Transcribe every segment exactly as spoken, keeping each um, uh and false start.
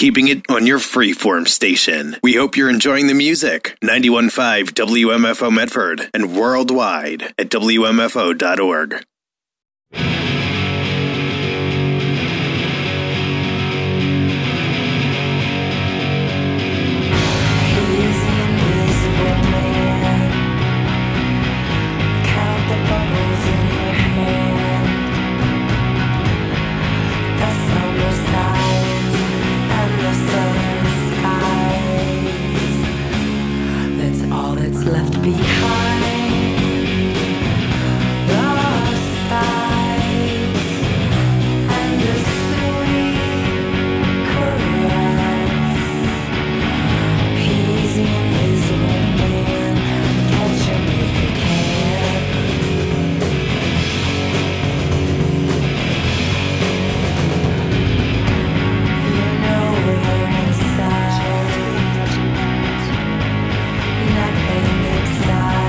keeping it on your freeform station. We hope you're enjoying the music. ninety-one point five W M F O Medford and worldwide at W M F O dot org. Left behind the skies and the sweet caress. He's the invisible man. Catch him if you can. You know we're inside. Nothing exciting.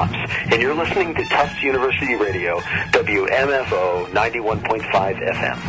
stops. And you're listening to Tufts University Radio, W M F O ninety-one point five F M.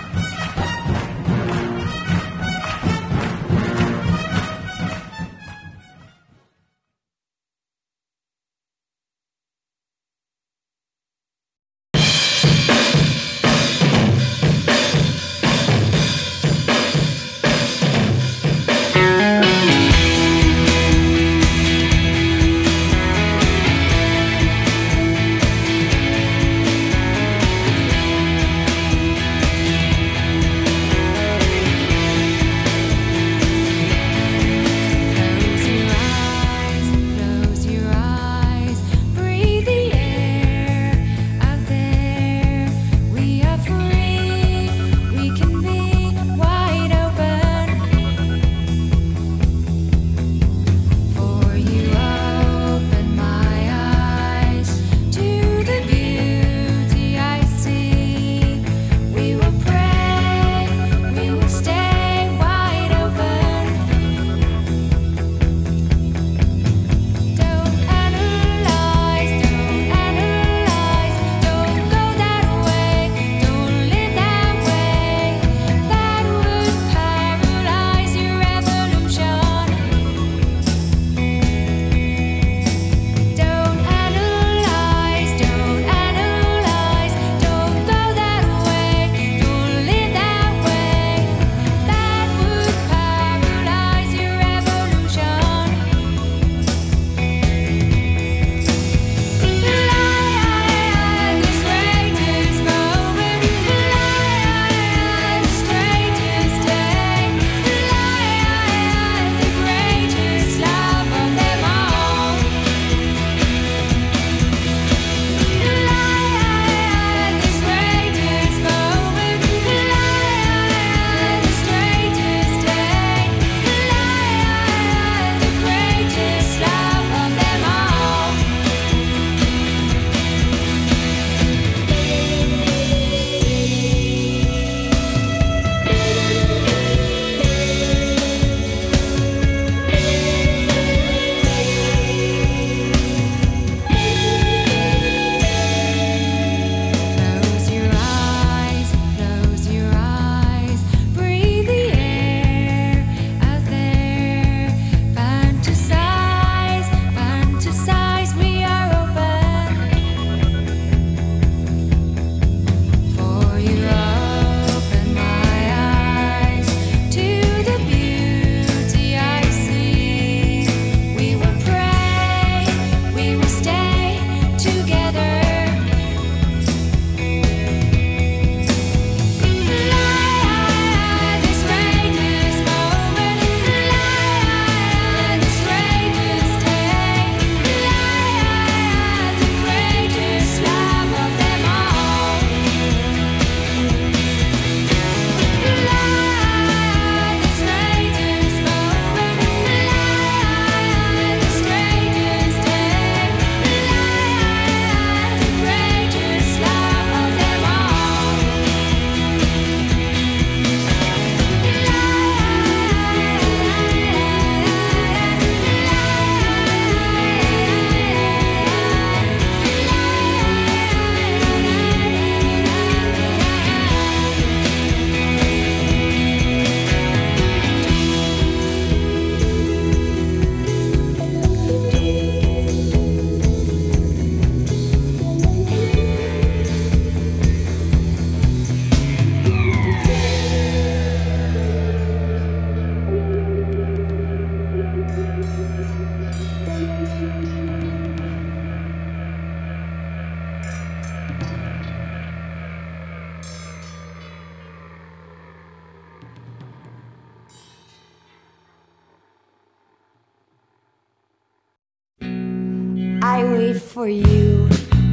I wait for you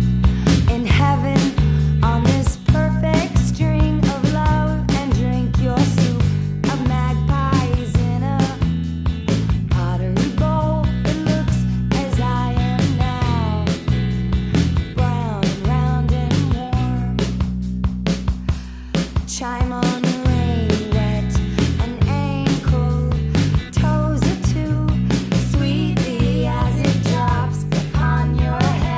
in heaven on this perfect string of love and drink your soup of magpies in a pottery bowl. It looks as I am now, brown and round and warm. Chime on the rain, wet and ankle, toes are too sweetly as it drops upon your head.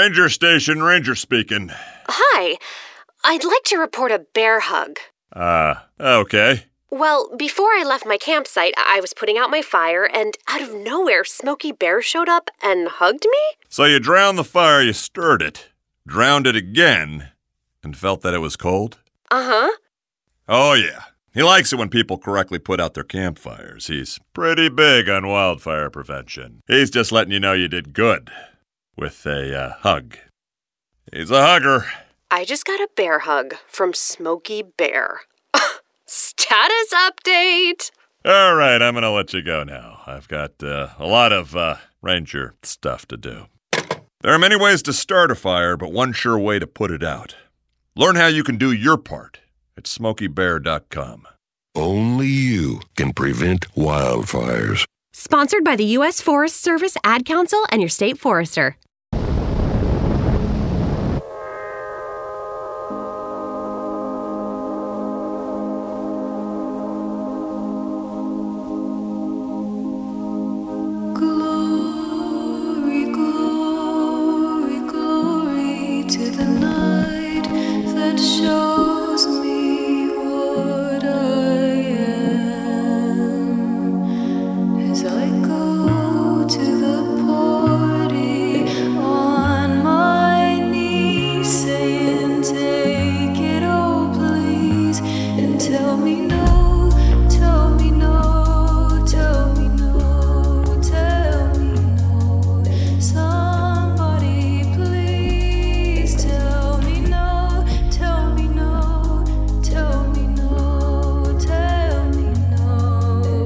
Ranger Station, Ranger speaking. Hi. I'd like to report a bear hug. Uh, okay. Well, before I left my campsite, I was putting out my fire, and out of nowhere, Smokey Bear showed up and hugged me? So you drowned the fire, you stirred it, drowned it again, and felt that it was cold? Uh-huh. Oh, yeah. He likes it when people correctly put out their campfires. He's pretty big on wildfire prevention. He's just letting you know you did good with a uh, hug. He's a hugger. I just got a bear hug from Smokey Bear. Status update! All right, I'm going to let you go now. I've got uh, a lot of uh, ranger stuff to do. There are many ways to start a fire, but one sure way to put it out. Learn how you can do your part at smokey bear dot com. Only you can prevent wildfires. Sponsored by the U S Forest Service, Ad Council, and your state forester. Glory, glory, glory to the night that shows me what I am. As I go to the party on my knees, saying, take it all, please, and tell me no, tell me no, tell me no, tell me no. Somebody please tell me no, tell me no, tell me no, tell me no.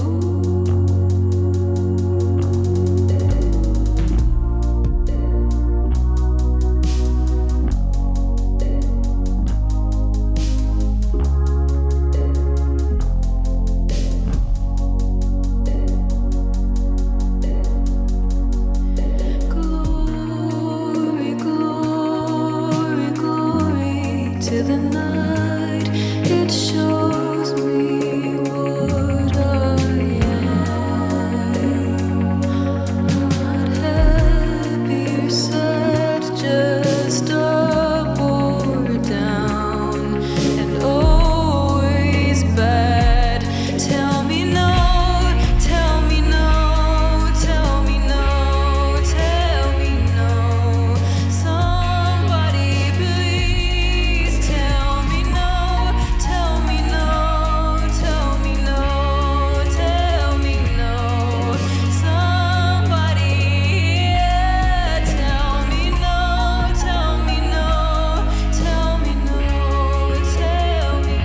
Glory, glory, glory to the night. It shows me what I am. I'm not happy or sad, just up or down, and always bad. Tell me no, tell me no, tell me no, tell me no. Somebody please tell me no, tell me no, tell me no, tell me no. Somebody, yeah, tell me no, tell me no, tell me no, tell me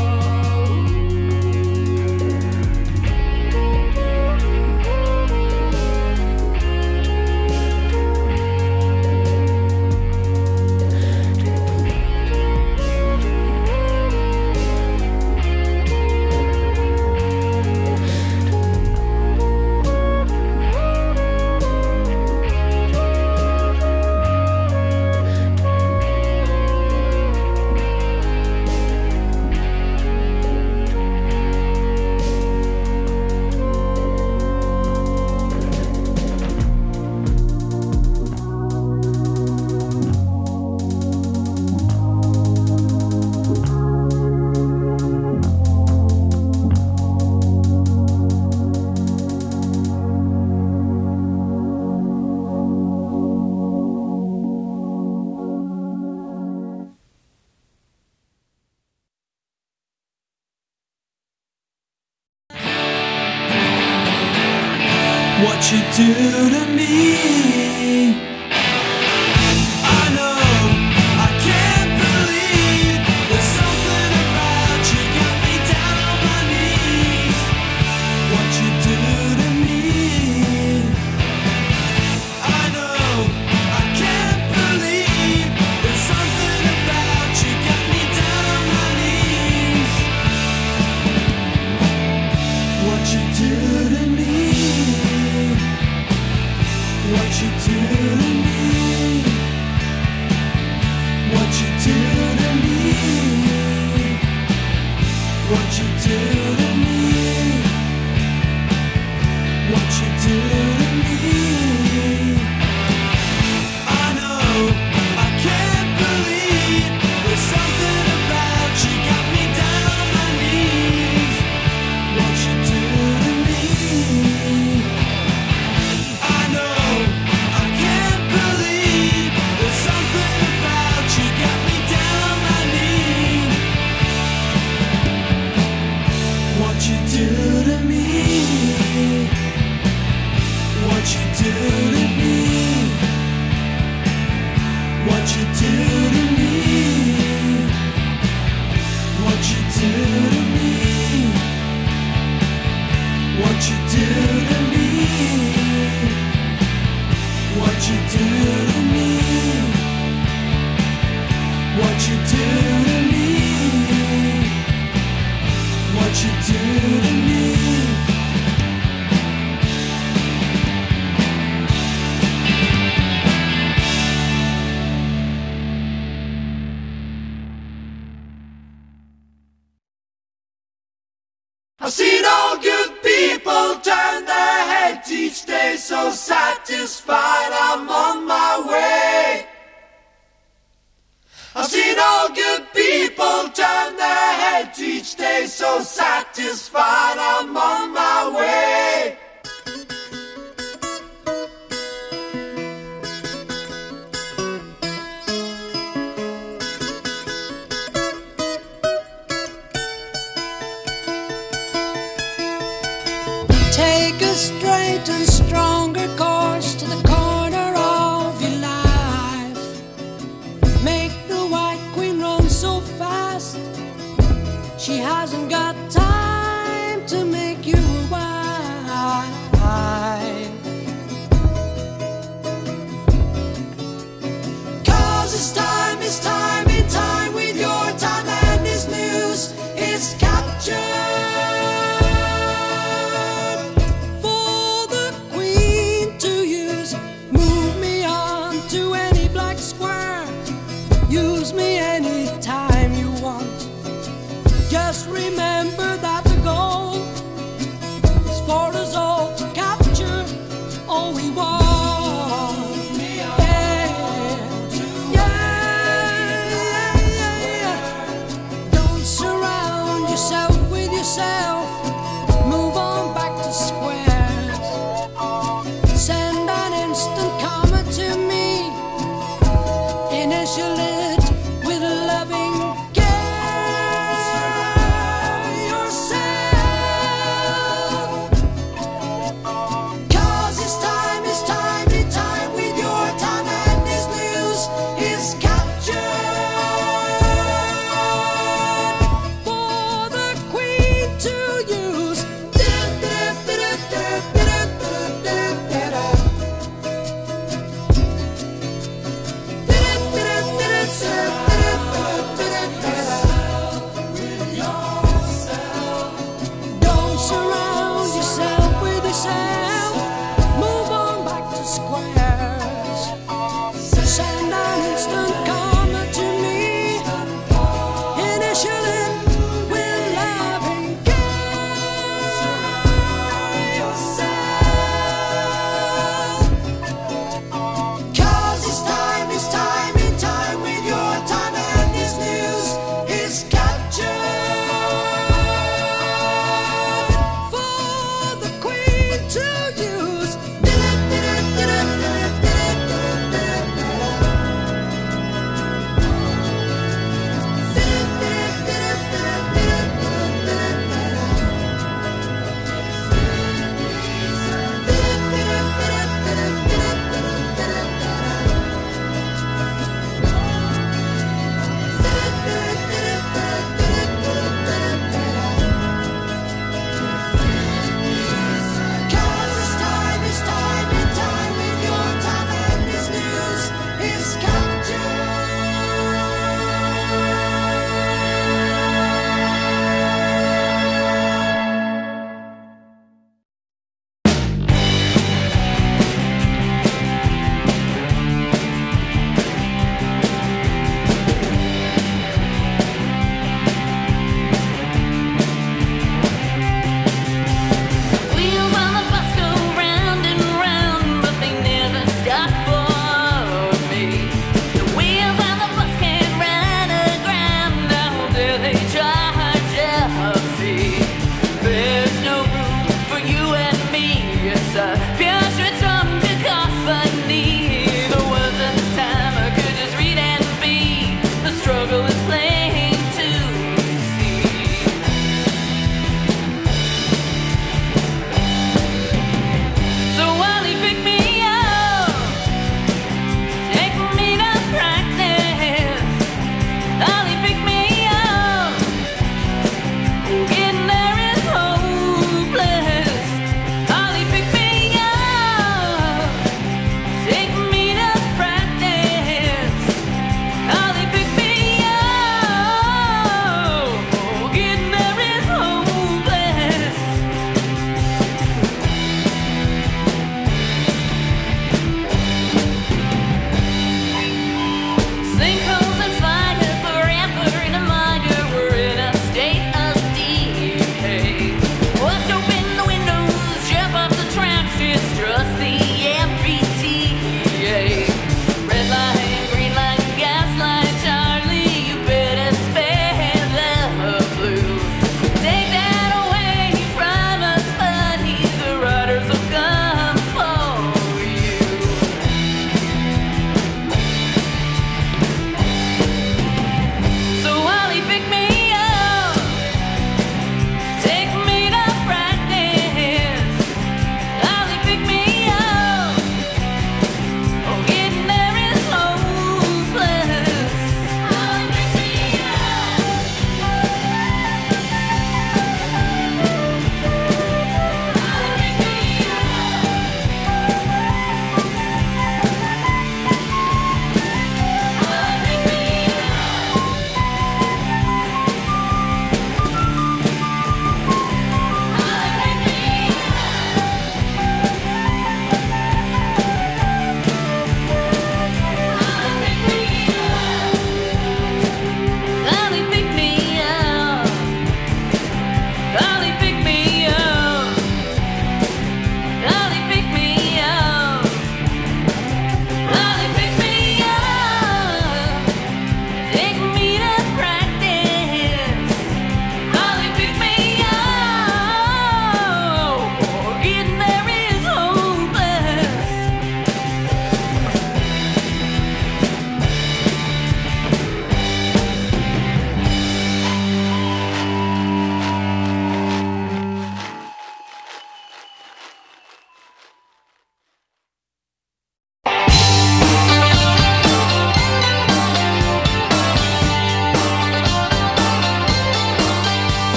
What you do to me, I know, I can't believe. There's something about you got me down on my knees. What you do to me, I know, I can't believe. There's something about you got me down on my knees. What you do to me, what you do to me, what you do to me, what you do to me, what you do to me. I know. do to me, what you do to me, what you do to me, what you do to me, what you do to me. I've seen all good people turn their heads each day, so satisfied I'm on my way. I've seen all good people turn their heads each day, so satisfied I'm on my way. Take a straight and stronger course to the corner of your life. Make the White Queen run so fast, she hasn't got time to make you a wife. 'Cause it's time, it's time, in time with your time, and this news is captured. Use me anytime you want. Just remember that the goal is for us all to capture all we want. Yeah, yeah, yeah, yeah. Don't surround yourself with yourself. Move on back to squares. Send an instant comment to me. Initial it with loving care.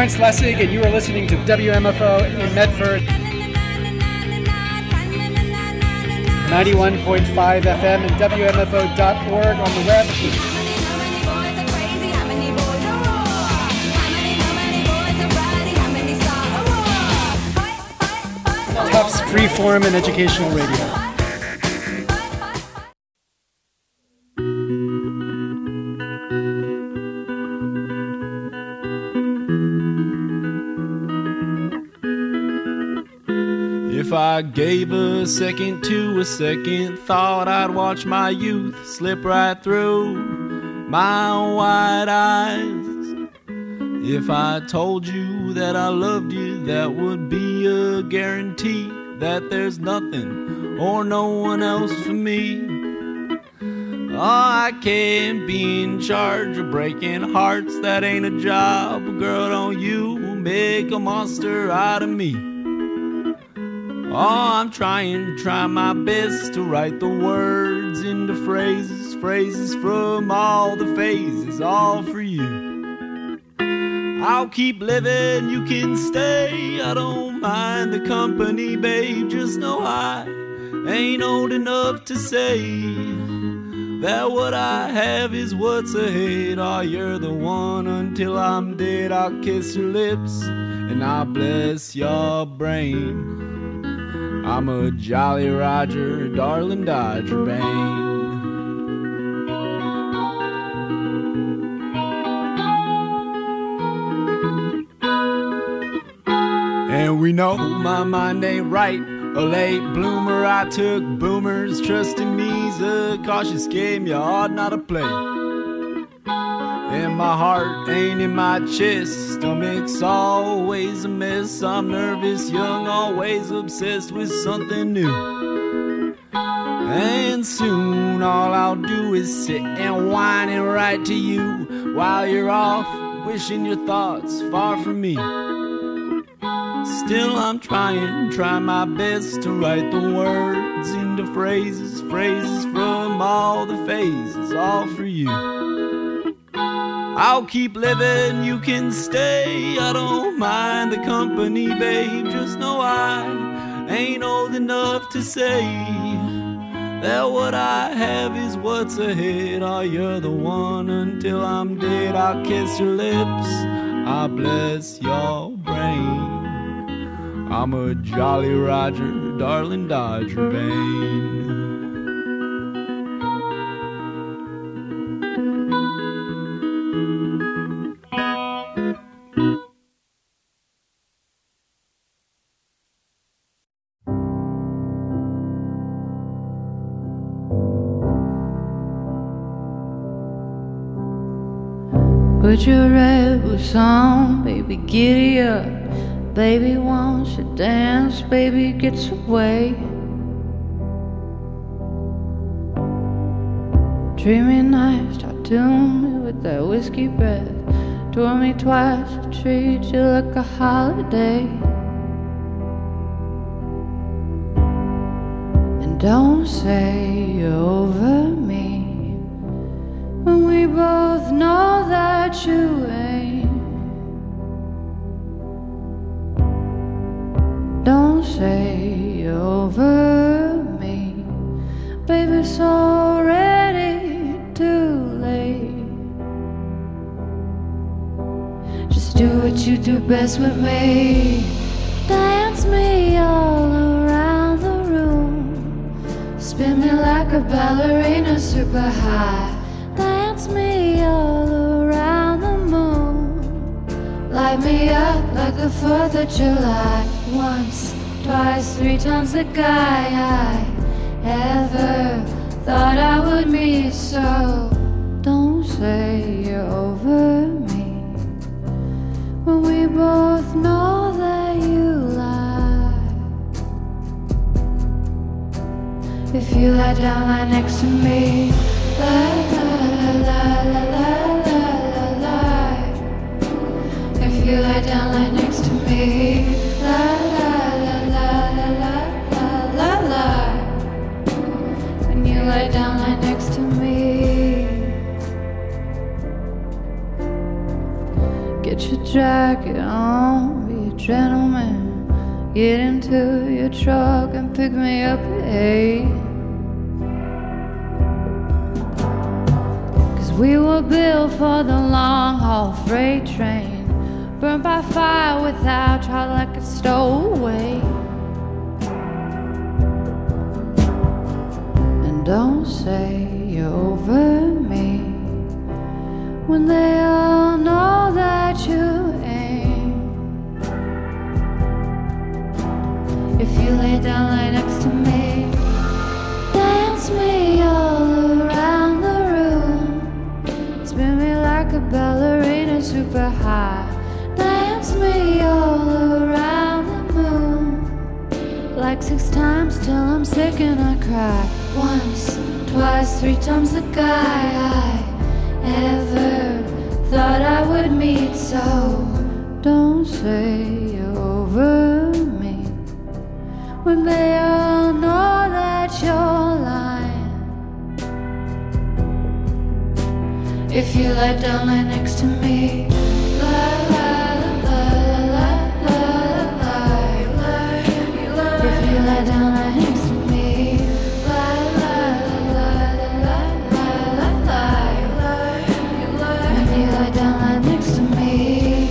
Lawrence Lessig, and you are listening to W M F O in Medford. ninety-one point five F M and W M F O dot org on the web. Tufts Freeform and Educational Radio. If I gave a second to a second thought, I'd watch my youth slip right through my wide eyes. If I told you that I loved you, that would be a guarantee that there's nothing or no one else for me. Oh, I can't be in charge of breaking hearts, that ain't a job. Girl, don't you make a monster out of me. Oh, I'm trying, try my best to write the words into phrases, phrases from all the phases, all for you. I'll keep living, you can stay, I don't mind the company, babe. Just know I ain't old enough to say that what I have is what's ahead. Oh, you're the one until I'm dead. I'll kiss your lips and I'll bless your brain. I'm a Jolly Roger, darling Dodger Bane. And we know my mind ain't right, a late bloomer. I took boomers, trusting me's a cautious game you ought not to play. And my heart ain't in my chest, stomach's always a mess. I'm nervous, young, always obsessed with something new. And soon all I'll do is sit and whine and write to you while you're off, wishing your thoughts far from me. Still I'm trying, try my best to write the words into phrases, phrases from all the phases, all for you. I'll keep living, you can stay, I don't mind the company, babe. Just know I ain't old enough to say that what I have is what's ahead. Oh, you're the one until I'm dead. I'll kiss your lips, I'll bless your brain. I'm a Jolly Roger, darling Dodger Bane. Put your red boots on, baby, giddy up. Baby wants to dance, baby gets away. Treat me nice, tattoo me with that whiskey breath. Tour me twice, I'll treat you like a holiday. And don't say you're over me when we both know that you ain't. Don't say you're over me, baby, it's already too late. Just do what you do best with me. Dance me all around the room. Spin me like a ballerina super high. Dance me all around the moon. Light me up like the fourth of July. Once, twice, three times the guy I ever thought I would meet. So don't say you're over me when we both know that you lie. If you lie down, lie next to me. La la la la la la la la. If you lie down, lie next to me. La la la la la la la la. When you lie down, lie next to me. Get your jacket on. Get into your truck and pick me up, hey. Cause we were built for the long haul freight train, burned by fire without trial like a stowaway. And don't say you're over me when they all know that you ain't. If you lay down right next to me, dance me all around the room, spin me like a ballerina super high, dance me all around the moon, like six times till I'm sick and I cry. Once, twice, three times the guy I ever thought I would meet. So don't say you're over me when they all know that you're lying. If you lie down right next to me, lie, lie, lie, lie, lie, lie, lie. If you lie down right next to me, lie, lie, lie, lie, lie, lie, lie. If you lie down right next to me.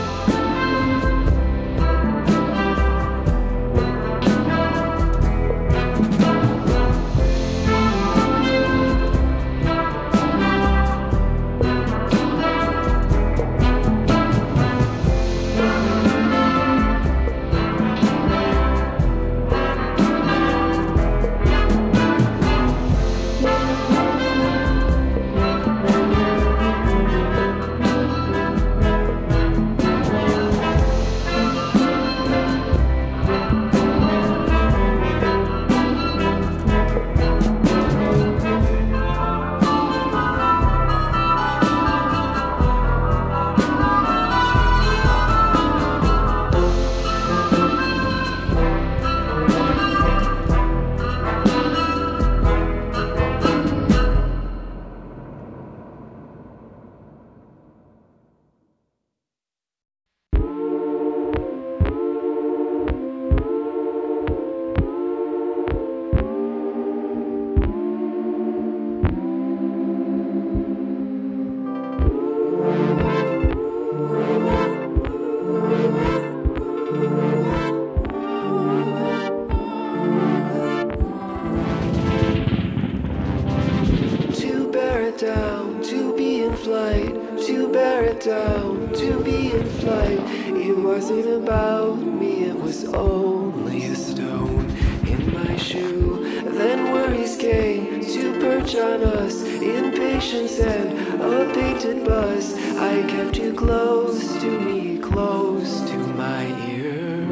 Down, to be in flight, to bear it down, to be in flight. It wasn't about me, it was only a stone in my shoe. Then worries came to perch on us, impatience and a painted bus. I kept you close to me, close to my ear.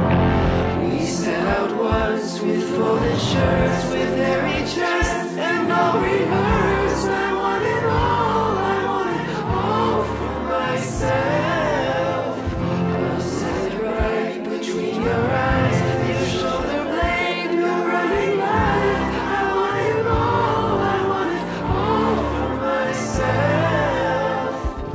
We set out once with folded shirts, with hairy chests and no rehearse. I wanted all, I wanted all for myself. I'll set it right between your eyes, your shoulder blade, your running life. I wanted all, I wanted all for myself.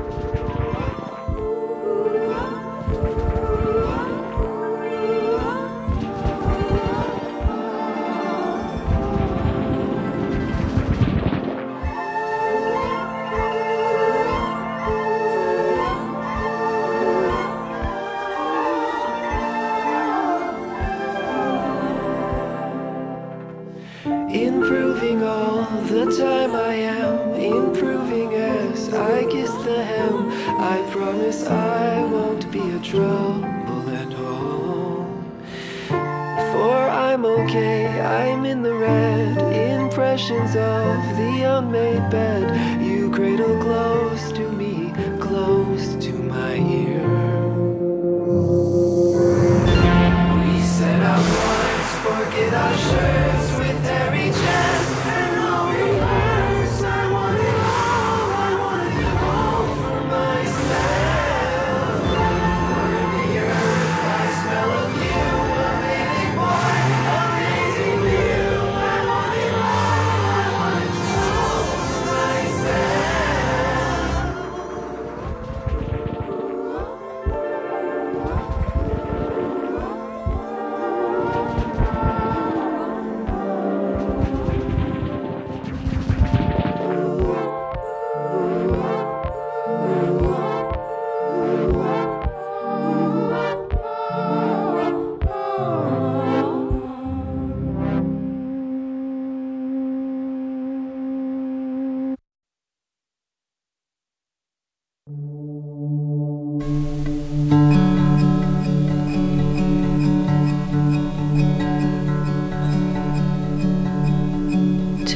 Improving all the time I am, improving as I kiss the hem. I promise I won't be a trouble at all. For I'm okay, I'm in the red. Impressions of the unmade bed. You cradle close to me, close to my ear. We set out once, forget our shirts with hairy chests and no reverse. I wanted all, I wanted all for myself. Burn the earth, I smell of you, amazing boy, amazing view. I wanted all, I wanted all for myself.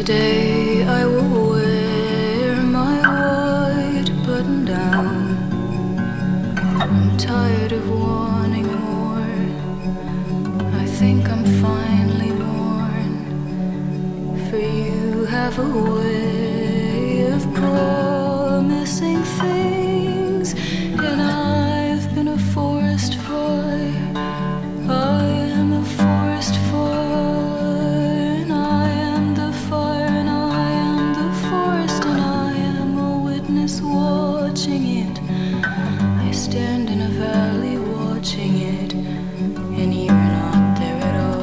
Today I will wear my white button down. I'm tired of wanting more. I think I'm finally worn. For you have a way of promising things, and I've been a forest fire. I am a forest fire, and I am the fire, and I am the forest, and I am a witness watching it. I stand in a valley watching it, and you're not there at all.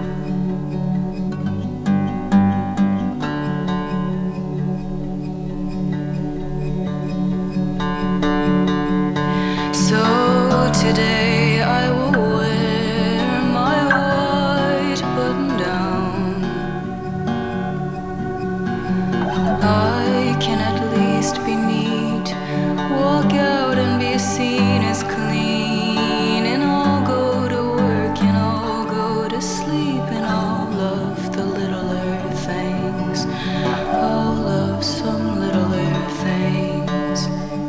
So today I will wear my white button down. I can at least be neat, walk out and be seen as clean, and I'll go to work and I'll go to sleep, and I'll love the littler things. I'll love some littler things.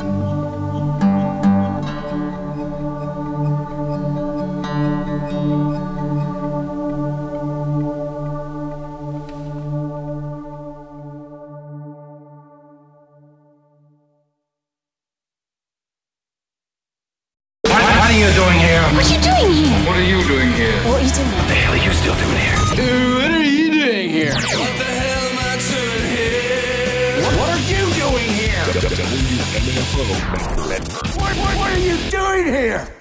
What are you doing here? What are you doing here? What are you doing here? What are you doing? What the hell are you still doing here? What are you doing here? What the hell am I doing here? What, what are you doing here? W M F O. What, what, what are you doing here?